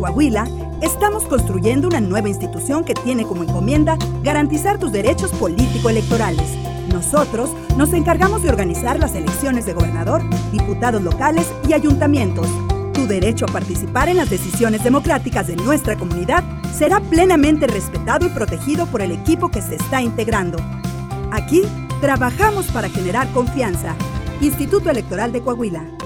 Coahuila, estamos construyendo una nueva institución que tiene como encomienda garantizar tus derechos político-electorales. Nosotros nos encargamos de organizar las elecciones de gobernador, diputados locales y ayuntamientos. Tu derecho a participar en las decisiones democráticas de nuestra comunidad será plenamente respetado y protegido por el equipo que se está integrando. Aquí trabajamos para generar confianza. Instituto Electoral de Coahuila.